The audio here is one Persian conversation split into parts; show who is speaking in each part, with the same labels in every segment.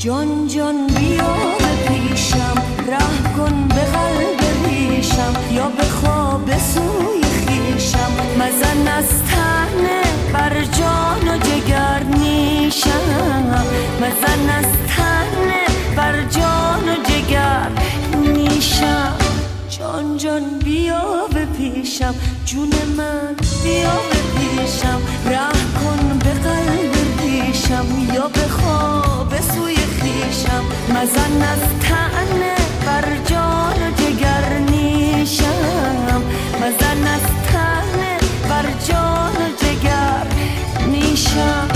Speaker 1: جان جان بیا به پیشم، ره کن به قلب ریشم، یا به خواب سوی خیشم، مزن از تنه بر جان و جگر نیشم، مزن از تنه بر جان و جگر نیشم. جان جان بیا به پیشم، جون من بیا به پیشم، ره کن به قلب ریشم، یا به خواب سوی خیشم، مزن از تنه بر جان و جگر نیشم، مزن از تنه بر جان و جگر نیشم.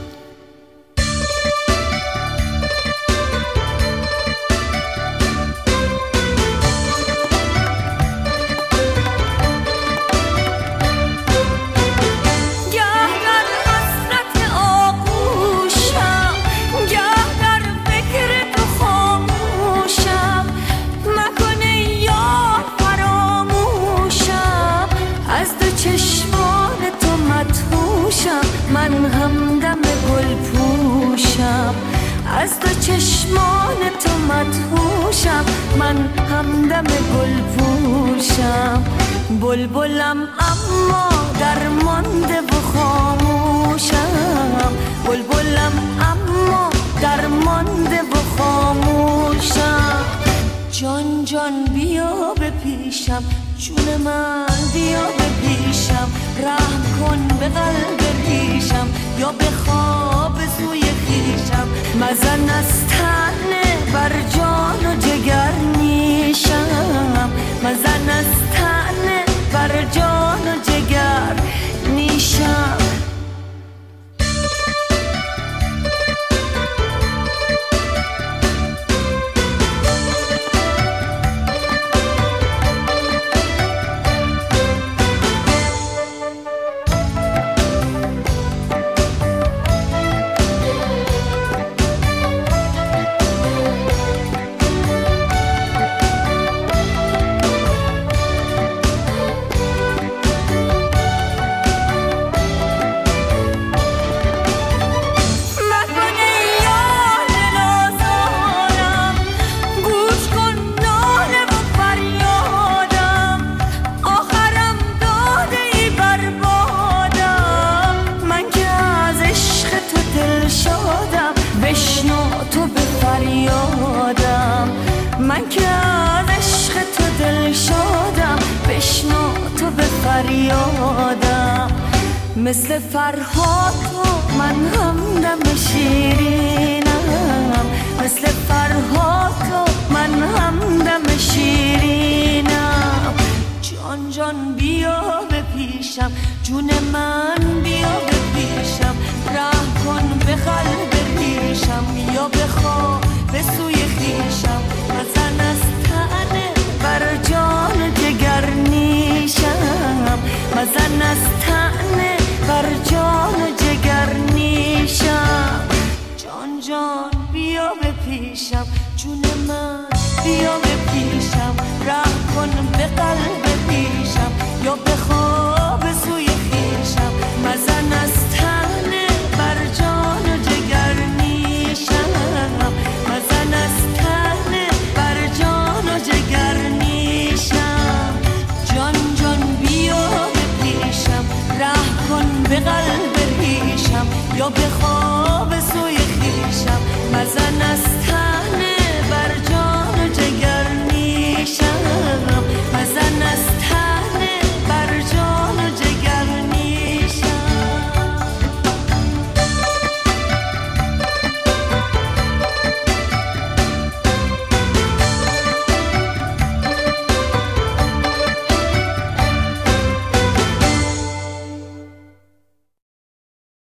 Speaker 1: من همدم گل پوشم، از دو چشمان تو مدهوشم، من همدم گل پوشم. بلبلم اما درمانده و خاموشم، بلبلم اما درمانده و خاموشم. جان جان بیا به پیشم، جون من بیا به پیشم، رحم کن به قلب ریشم، یا به خواب سوی خیشم، مزن از تنه بر جان و جگر نیشم، مزن از تنه بر جان و جگر نیشم. من که از عشق تو دل شادم، بشنو تو به فریادم. مثل فرهاد تو من همدم شیرینم، مثل فرهاد تو من همدم شیرینم. جان جان بیا به پیشم، جون من بیا به پیشم، ره کن به قلب ریشم، یا به خواب به سوی خیشم، مزن از تنه بر جان و جگر نیشم، مزن از تنه بر جان و جگر نیشم. جان جان بیا به پیشم، جون من بیا به پیشم، ره کن به قلب ریشم، یا به خواب سوی خیشم، مزن از تنه بر جان و جگر نیشم، مزن از تنه بر جان و جگر نیشم. جان جان بیا به پیشم، ره کن به قلب ریشم، یا به خواب سوی خیشم، مزن از